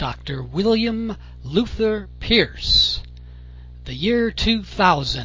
Dr. William Luther Pierce. The year 2000.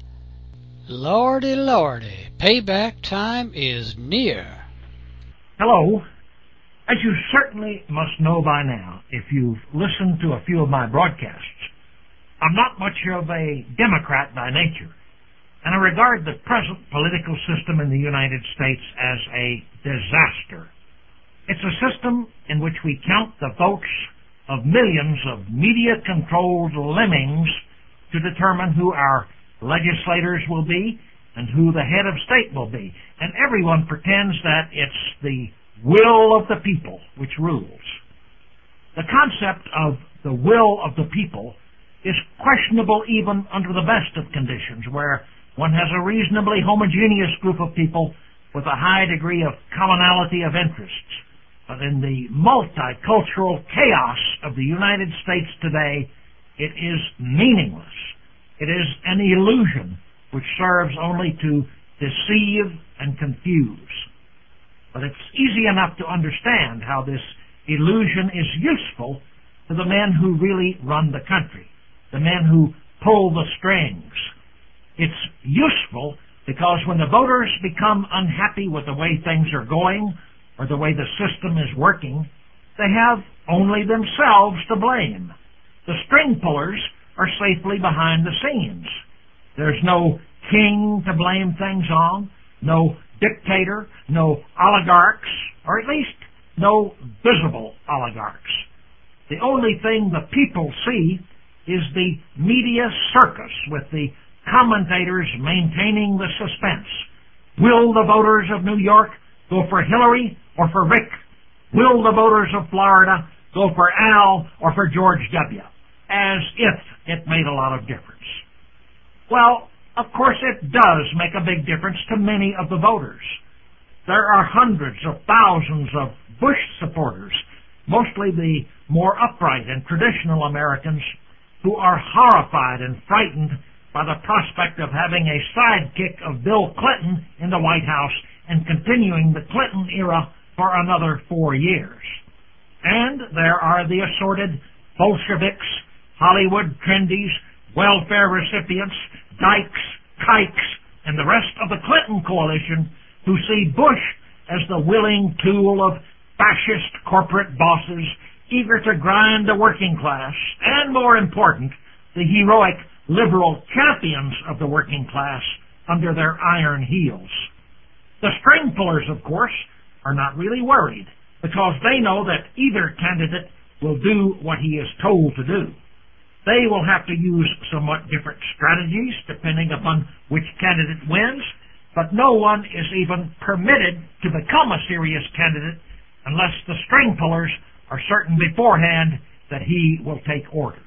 Lordy, lordy, payback time is near. Hello. As you certainly must know by now, if you've listened to a few of my broadcasts, I'm not much of a Democrat by nature, and I regard the present political system in the United States as a disaster. It's a system in which we count the votes of millions of media-controlled lemmings to determine who our legislators will be and who the head of state will be. And everyone pretends that it's the will of the people which rules. The concept of the will of the people is questionable even under the best of conditions, where one has a reasonably homogeneous group of people with a high degree of commonality of interests. But in the multicultural chaos of the United States today, it is meaningless. It is an illusion which serves only to deceive and confuse. But it's easy enough to understand how this illusion is useful to the men who really run the country, the men who pull the strings. It's useful because when the voters become unhappy with the way things are going or the way the system is working, they have only themselves to blame. The string pullers are safely behind the scenes. There's no king to blame things on, no dictator, no oligarchs, or at least no visible oligarchs. The only thing the people see is the media circus with the commentators maintaining the suspense. Will the voters of New York go for Hillary or for Rick? Will the voters of Florida go for Al or for George W.? As if it made a lot of difference. Well, of course it does make a big difference to many of the voters. There are hundreds of thousands of Bush supporters, mostly the more upright and traditional Americans, who are horrified and frightened by the prospect of having a sidekick of Bill Clinton in the White House and continuing the Clinton era for another 4 years. And there are the assorted Bolsheviks, Hollywood trendies, welfare recipients, dykes, kikes, and the rest of the Clinton coalition who see Bush as the willing tool of fascist corporate bosses eager to grind the working class, and more important, the heroic liberal champions of the working class under their iron heels. The string pullers, of course, are not really worried because they know that either candidate will do what he is told to do. They will have to use somewhat different strategies depending upon which candidate wins, but no one is even permitted to become a serious candidate unless the string pullers are certain beforehand that he will take orders.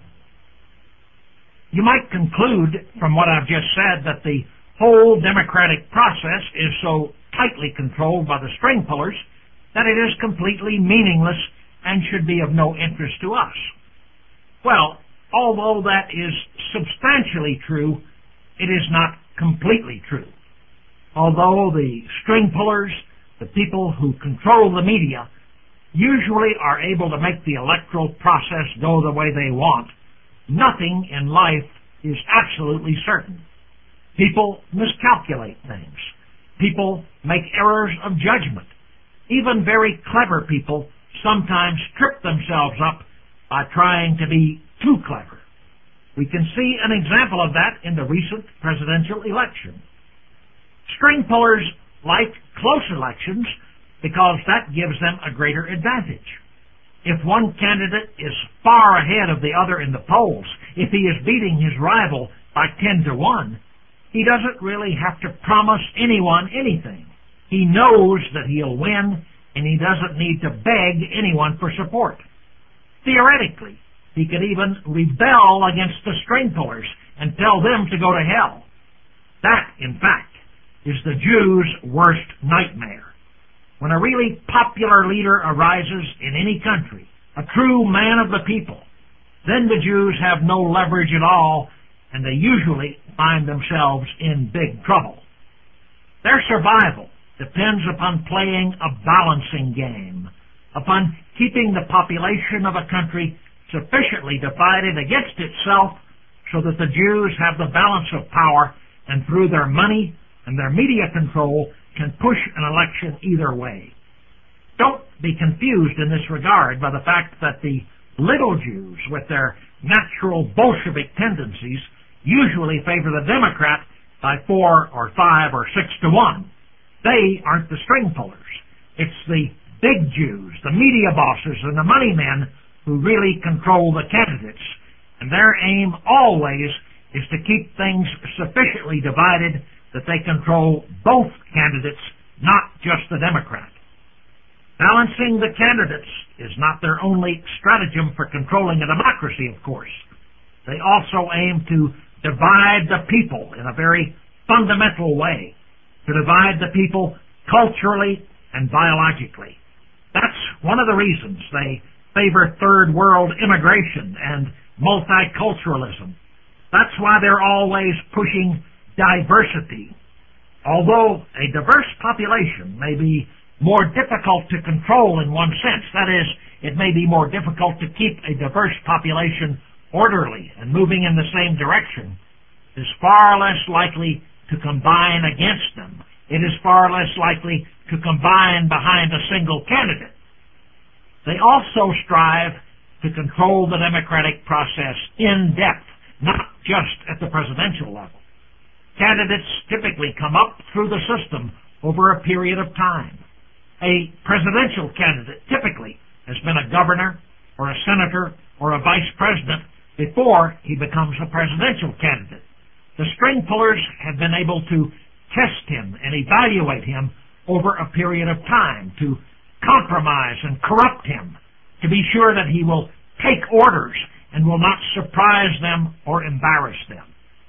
You might conclude from what I've just said that the whole democratic process is so tightly controlled by the string pullers that it is completely meaningless and should be of no interest to us. Well, although that is substantially true, it is not completely true. Although the string pullers, the people who control the media, usually are able to make the electoral process go the way they want, nothing in life is absolutely certain. People miscalculate things. People make errors of judgment. Even very clever people sometimes trip themselves up by trying to be too clever. We can see an example of that in the recent presidential election. String pullers like close elections because that gives them a greater advantage. If one candidate is far ahead of the other in the polls, if he is beating his rival by 10-1, he doesn't really have to promise anyone anything. He knows that he'll win, and he doesn't need to beg anyone for support. Theoretically, he could even rebel against the string pullers and tell them to go to hell. That, in fact, is the Jews' worst nightmare. When a really popular leader arises in any country, a true man of the people, then the Jews have no leverage at all, and they usually find themselves in big trouble. Their survival depends upon playing a balancing game, upon keeping the population of a country sufficiently divided against itself so that the Jews have the balance of power and through their money and their media control can push an election either way. Don't be confused in this regard by the fact that the little Jews with their natural Bolshevik tendencies usually favor the Democrat by 4 or 5 or 6 to 1. They aren't the string pullers. It's the big Jews, the media bosses, and the money men who really control the candidates. And their aim always is to keep things sufficiently divided that they control both candidates, not just the Democrat. Balancing the candidates is not their only stratagem for controlling a democracy, of course. They also aim to divide the people in a very fundamental way, to divide the people culturally and biologically. That's one of the reasons they favor third world immigration and multiculturalism. That's why they're always pushing diversity. Although a diverse population may be more difficult to control in one sense, that is, it may be more difficult to keep a diverse population orderly and moving in the same direction, it is far less likely to combine against them. It is far less likely to combine behind a single candidate. They also strive to control the democratic process in depth, not just at the presidential level. Candidates typically come up through the system over a period of time. A presidential candidate typically has been a governor or a senator or a vice president before he becomes a presidential candidate. The string pullers have been able to test him and evaluate him over a period of time, to compromise and corrupt him, to be sure that he will take orders and will not surprise them or embarrass them.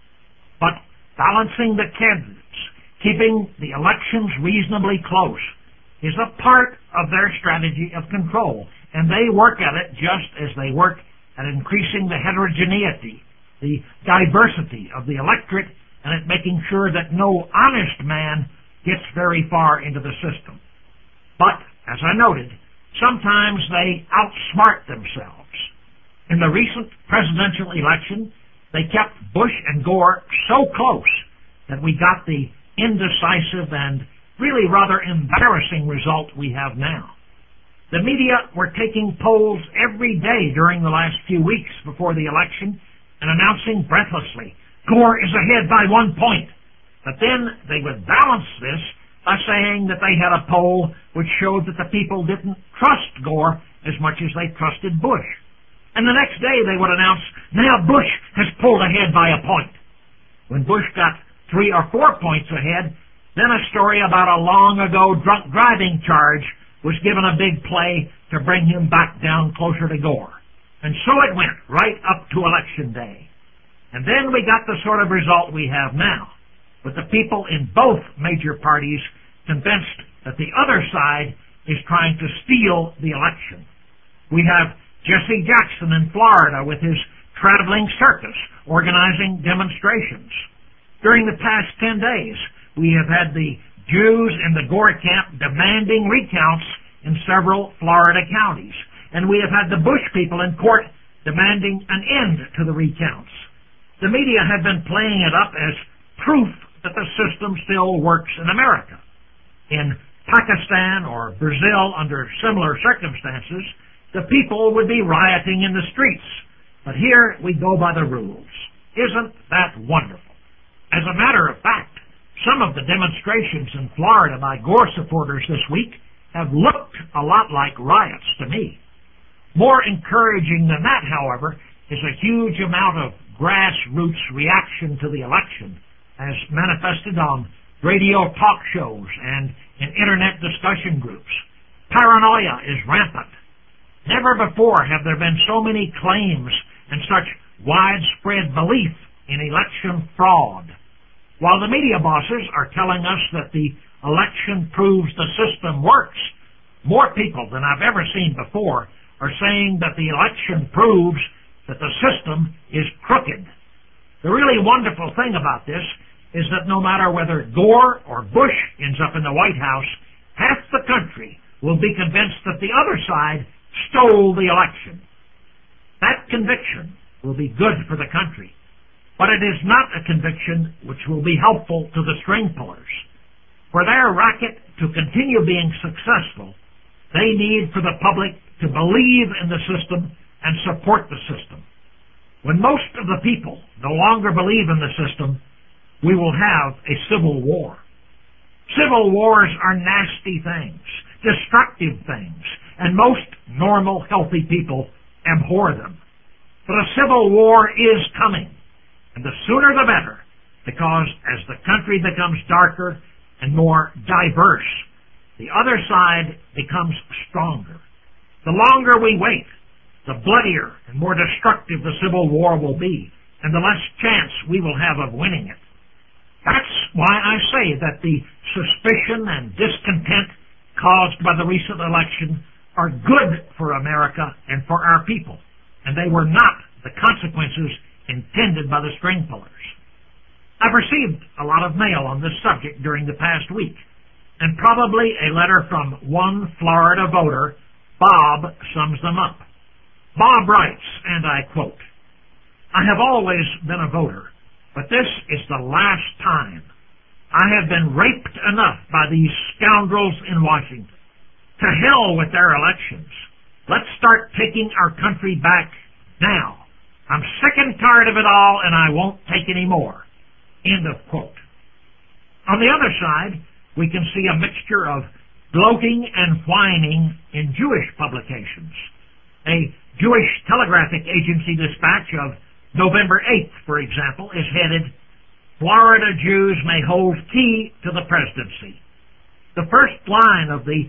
But balancing the candidates, keeping the elections reasonably close, is a part of their strategy of control, and they work at it just as they work at increasing the heterogeneity, the diversity of the electorate, and at making sure that no honest man gets very far into the system. But, as I noted, sometimes they outsmart themselves. In the recent presidential election, they kept Bush and Gore so close that we got the indecisive and really rather embarrassing result we have now. The media were taking polls every day during the last few weeks before the election and announcing breathlessly, Gore is ahead by 1 point. But then they would balance this by saying that they had a poll which showed that the people didn't trust Gore as much as they trusted Bush. And the next day they would announce, now Bush has pulled ahead by a point. When Bush got 3 or 4 points ahead, then a story about a long ago drunk driving charge was given a big play to bring him back down closer to Gore. And so it went right up to Election Day. And then we got the sort of result we have now, with the people in both major parties convinced that the other side is trying to steal the election. We have Jesse Jackson in Florida with his traveling circus organizing demonstrations. During the past 10 days, we have had the Jews in the Gore camp demanding recounts in several Florida counties. And we have had the Bush people in court demanding an end to the recounts. The media have been playing it up as proof that the system still works in America. In Pakistan or Brazil, under similar circumstances, the people would be rioting in the streets. But here we go by the rules. Isn't that wonderful? As a matter of fact, some of the demonstrations in Florida by Gore supporters this week have looked a lot like riots to me. More encouraging than that, however, is a huge amount of grassroots reaction to the election, as manifested on radio talk shows and in internet discussion groups. Paranoia is rampant. Never before have there been so many claims and such widespread belief in election fraud. While the media bosses are telling us that the election proves the system works, more people than I've ever seen before are saying that the election proves that the system is crooked. The really wonderful thing about this is that no matter whether Gore or Bush ends up in the White House, half the country will be convinced that the other side stole the election. That conviction will be good for the country, but it is not a conviction which will be helpful to the string pullers. For their racket to continue being successful, they need for the public to believe in the system and support the system. When most of the people no longer believe in the system, we will have a civil war. Civil wars are nasty things, destructive things, and most normal, healthy people abhor them. But a civil war is coming, and the sooner the better, because as the country becomes darker and more diverse, the other side becomes stronger. The longer we wait, the bloodier and more destructive the civil war will be, and the less chance we will have of winning it. That's why I say that the suspicion and discontent caused by the recent election are good for America and for our people, and they were not the consequences intended by the string pullers. I've received a lot of mail on this subject during the past week, and probably a letter from one Florida voter, Bob, sums them up. Bob writes, and I quote, "I have always been a voter, but this is the last time. I have been raped enough by these scoundrels in Washington. To hell with their elections. Let's start taking our country back now. I'm sick and tired of it all, and I won't take any more." End of quote. On the other side, we can see a mixture of gloating and whining in Jewish publications. A Jewish telegraphic agency dispatch of November 8th, for example, is headed, "Florida Jews may hold key to the presidency." The first line of the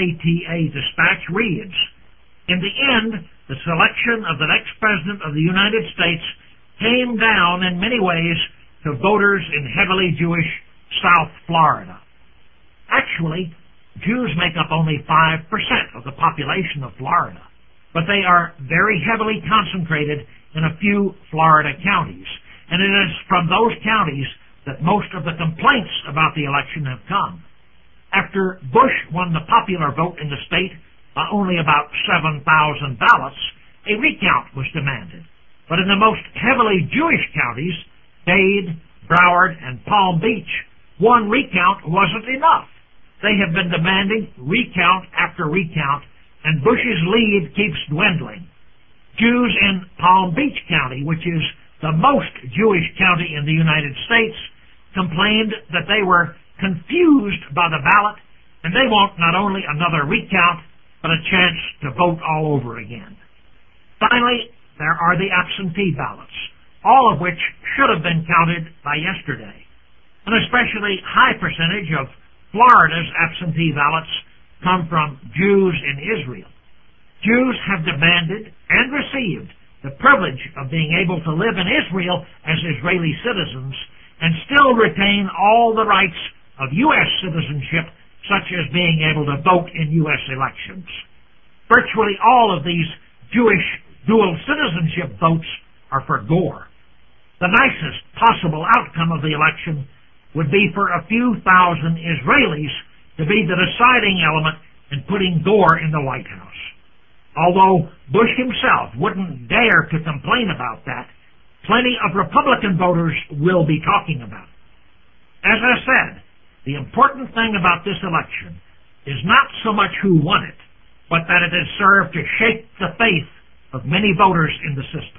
JTA dispatch reads, "In the end, the selection of the next president of the United States came down in many ways to voters in heavily Jewish South Florida." Actually, Jews make up only 5% of the population of Florida, but they are very heavily concentrated in a few Florida counties, and it is from those counties that most of the complaints about the election have come. After Bush won the popular vote in the state by only about 7,000 ballots, a recount was demanded. But in the most heavily Jewish counties, Dade, Broward, and Palm Beach, one recount wasn't enough. They have been demanding recount after recount, and Bush's lead keeps dwindling. Jews in Palm Beach County, which is the most Jewish county in the United States, complained that they were confused by the ballot, and they want not only another recount, but a chance to vote all over again. Finally, there are the absentee ballots, all of which should have been counted by yesterday. An especially high percentage of Florida's absentee ballots come from Jews in Israel. Jews have demanded and received the privilege of being able to live in Israel as Israeli citizens and still retain all the rights of U.S. citizenship, such as being able to vote in U.S. elections. Virtually all of these Jewish dual citizenship votes are for Gore. The nicest possible outcome of the election would be for a few thousand Israelis to be the deciding element in putting Gore in the White House. Although Bush himself wouldn't dare to complain about that, plenty of Republican voters will be talking about it. As I said, the important thing about this election is not so much who won it, but that it has served to shake the faith of many voters in the system.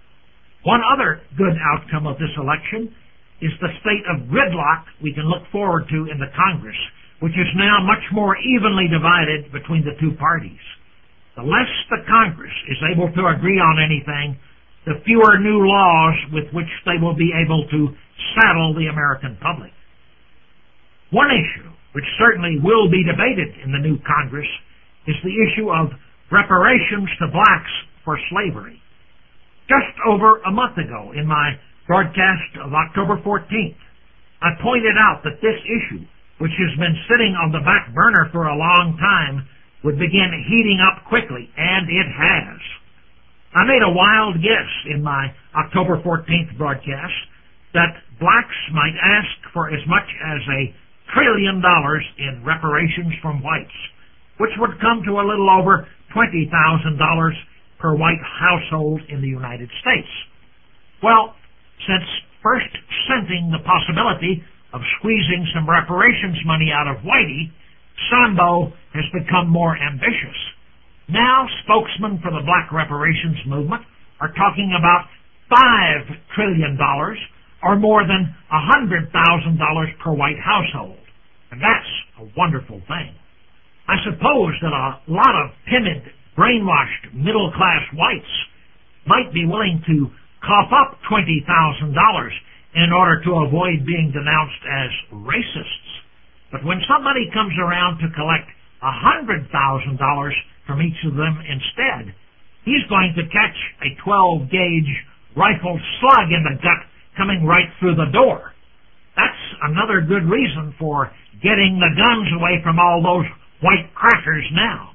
One other good outcome of this election is the state of gridlock we can look forward to in the Congress, which is now much more evenly divided between the two parties. The less the Congress is able to agree on anything, the fewer new laws with which they will be able to saddle the American public. One issue, which certainly will be debated in the new Congress, is the issue of reparations to blacks for slavery. Just over a month ago, in my broadcast of October 14th, I pointed out that this issue, which has been sitting on the back burner for a long time, would begin heating up quickly, and it has. I made a wild guess in my October 14th broadcast that blacks might ask for as much as $1 trillion in reparations from whites, which would come to a little over $20,000 per white household in the United States. Well, since first scenting the possibility of squeezing some reparations money out of Whitey, Sambo has become more ambitious. Now, spokesmen for the black reparations movement are talking about $5 trillion, or more than $100,000 per white household. And that's a wonderful thing. I suppose that a lot of timid, brainwashed, middle-class whites might be willing to cough up $20,000 in order to avoid being denounced as racists. But when somebody comes around to collect $100,000 from each of them instead, he's going to catch a 12-gauge rifled slug in the gut coming right through the door. That's another good reason for getting the guns away from all those white crackers now.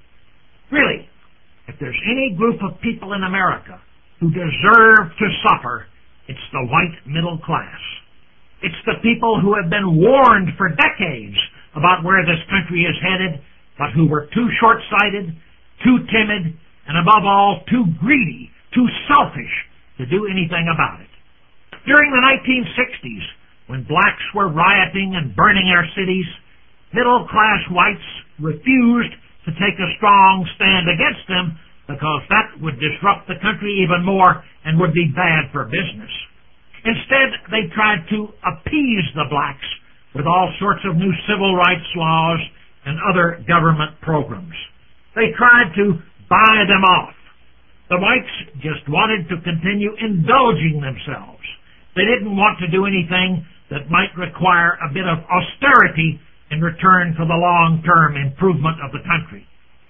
Really, if there's any group of people in America who deserve to suffer, it's the white middle class. It's the people who have been warned for decades about where this country is headed, but who were too short-sighted, too timid, and above all, too greedy, too selfish to do anything about it. During the 1960s, when blacks were rioting and burning our cities, middle-class whites refused to take a strong stand against them because that would disrupt the country even more and would be bad for business. Instead, they tried to appease the blacks with all sorts of new civil rights laws and other government programs. They tried to buy them off. The whites just wanted to continue indulging themselves. They didn't want to do anything that might require a bit of austerity in return for the long-term improvement of the country.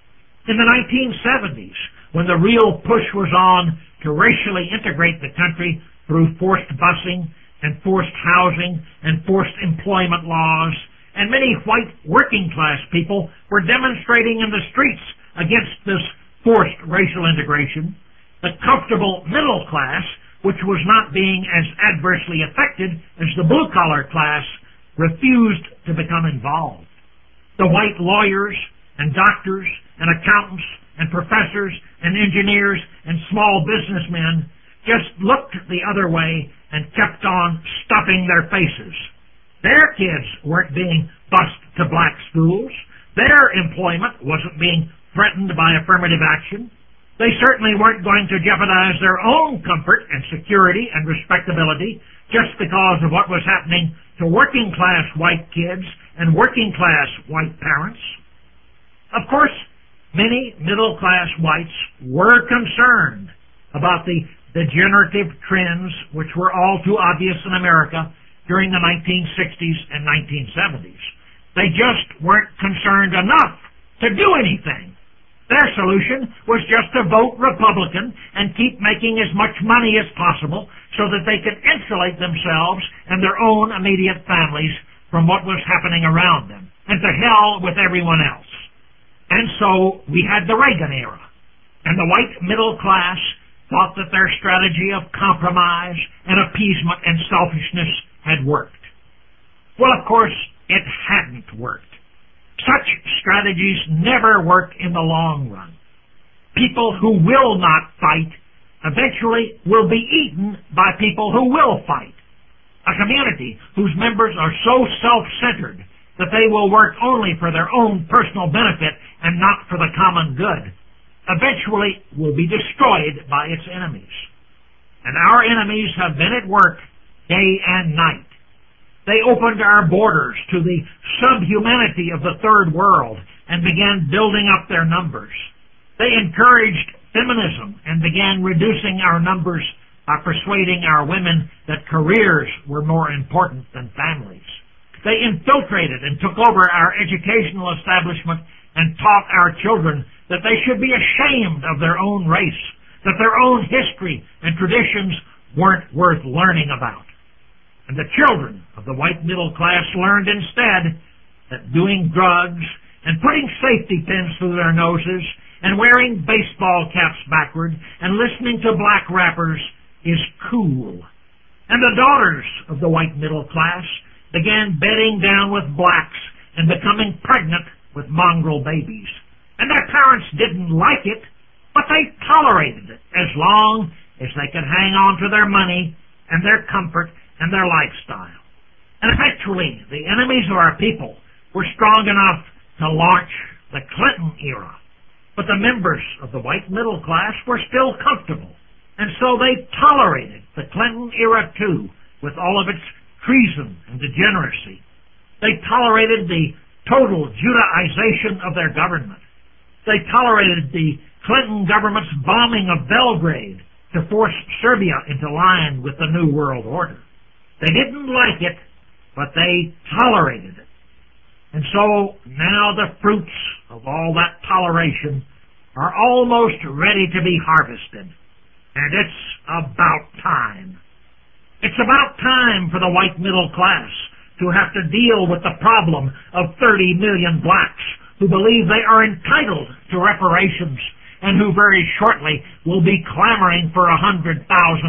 In the 1970s, when the real push was on to racially integrate the country through forced busing and forced housing and forced employment laws, and many white working-class people were demonstrating in the streets against this forced racial integration, the comfortable middle class, which was not being as adversely affected as the blue-collar class, refused to become involved. The white lawyers and doctors and accountants and professors and engineers and small businessmen just looked the other way and kept on stuffing their faces. Their kids weren't being bused to black schools. Their employment wasn't being threatened by affirmative action. They certainly weren't going to jeopardize their own comfort and security and respectability just because of what was happening to working-class white kids and working-class white parents. Of course, many middle-class whites were concerned about the degenerative trends which were all too obvious in America during the 1960s and 1970s. They just weren't concerned enough to do anything. Their solution was just to vote Republican and keep making as much money as possible so that they could insulate themselves and their own immediate families from what was happening around them, and to hell with everyone else. And so we had the Reagan era, and the white middle class thought that their strategy of compromise and appeasement and selfishness had worked. Well, of course, it hadn't worked. Such strategies never work in the long run. People who will not fight eventually will be eaten by people who will fight. A community whose members are so self-centered that they will work only for their own personal benefit and not for the common good eventually will be destroyed by its enemies. And our enemies have been at work day and night. They opened our borders to the subhumanity of the third world and began building up their numbers. They encouraged feminism and began reducing our numbers by persuading our women that careers were more important than families. They infiltrated and took over our educational establishment and taught our children that they should be ashamed of their own race, that their own history and traditions weren't worth learning about. And the children of the white middle class learned instead that doing drugs and putting safety pins through their noses and wearing baseball caps backward and listening to black rappers is cool. And the daughters of the white middle class began bedding down with blacks and becoming pregnant with mongrel babies. And their parents parents didn't like it, but they tolerated it as long as they could hang on to their money and their comfort and their lifestyle. And eventually, the enemies of our people were strong enough to launch the Clinton era. But the members of the white middle class were still comfortable, and so they tolerated the Clinton era too, with all of its treason and degeneracy. They tolerated the total Judaization of their government. They tolerated the Clinton government's bombing of Belgrade to force Serbia into line with the New World Order. They didn't like it, but they tolerated it. And so now the fruits of all that toleration are almost ready to be harvested. And it's about time. It's about time for the white middle class to have to deal with the problem of 30 million blacks who believe they are entitled to reparations and who very shortly will be clamoring for $100,000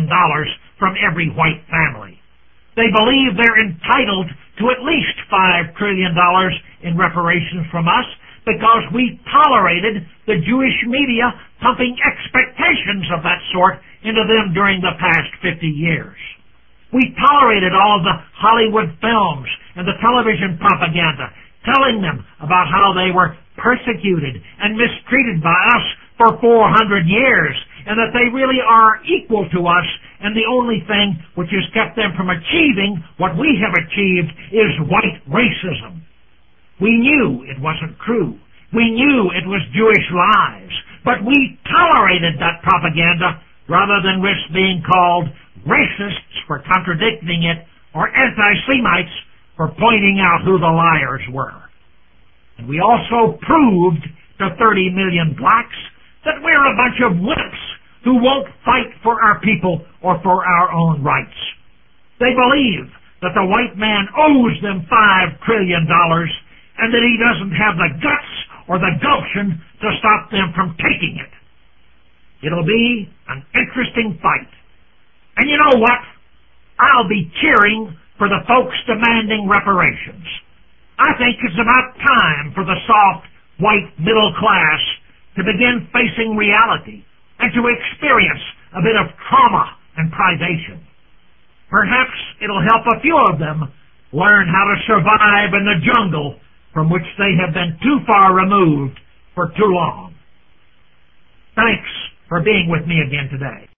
from every white family. They believe they're entitled to at least $5 trillion in reparations from us because we tolerated the Jewish media pumping expectations of that sort into them during the past 50 years. We tolerated all of the Hollywood films and the television propaganda telling them about how they were persecuted and mistreated by us for 400 years and that they really are equal to us, and the only thing which has kept them from achieving what we have achieved is white racism. We knew it wasn't true. We knew it was Jewish lies, but we tolerated that propaganda rather than risk being called racists for contradicting it or anti-Semites for pointing out who the liars were. And we also proved to 30 million blacks that we're a bunch of wimps who won't fight for our people or for our own rights. They believe that the white man owes them $5 trillion and that he doesn't have the guts or the gumption to stop them from taking it. It'll be an interesting fight. And you know what? I'll be cheering for the folks demanding reparations. I think it's about time for the soft, white middle class to begin facing reality and to experience a bit of trauma and privation. Perhaps it'll help a few of them learn how to survive in the jungle from which they have been too far removed for too long. Thanks for being with me again today.